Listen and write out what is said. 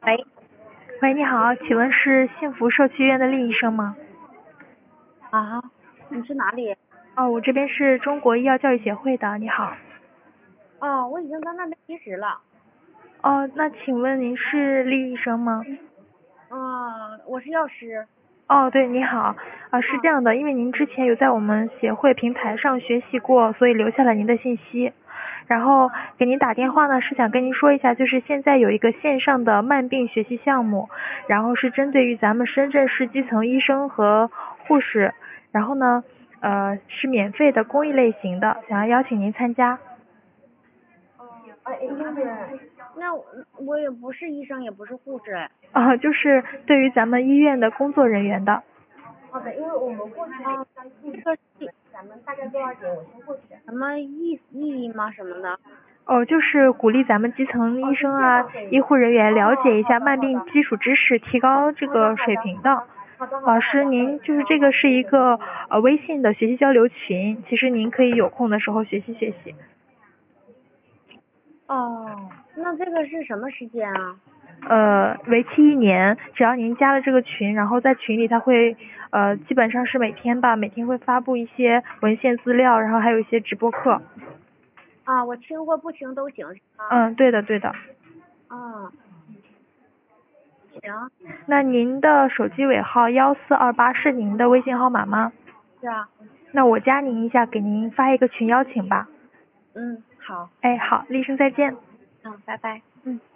喂， 喂，你好，请问是幸福社区医院的厉医生吗？ 啊，你是哪里？ 哦，我这边是中国医药教育协会的，你好。 哦，我已经在那边离职了。 哦，那请问您是厉医生吗？ 我是药师。 哦，对，你好，是这样的，因为您之前有在我们协会平台上学习过，所以留下了您的信息。然后给您打电话呢，是想跟您说一下，就是现在有一个线上的慢病学习项目，然后是针对于咱们深圳市基层医生和护士，然后呢，是免费的公益类型的，想要邀请您参加。 那我也不是医生，也不是护士哎。 就是对于咱们医院的工作人员的。 哦，这个是什么意义吗？什么的？ 哦，就是鼓励咱们基层医生啊、医护人员了解一下慢病基础知识，提高这个水平的。老师，您就是这个是一个微信的学习交流群，其实您可以有空的时候学习学习。 哦，那这个是什么时间啊？ 为期1年，只要您加了这个群，然后在群里他会基本上是每天吧，每天会发布一些文献资料，然后还有一些直播课。 啊，我听或不听都行是吗？ 嗯，对的对的。 啊，行， 那您的手机尾号1428是您的微信号码吗？ 是啊。 那我加您一下，给您发一个群邀请吧。 嗯，好。 哎，好，厉声再见。 嗯，拜拜。 嗯。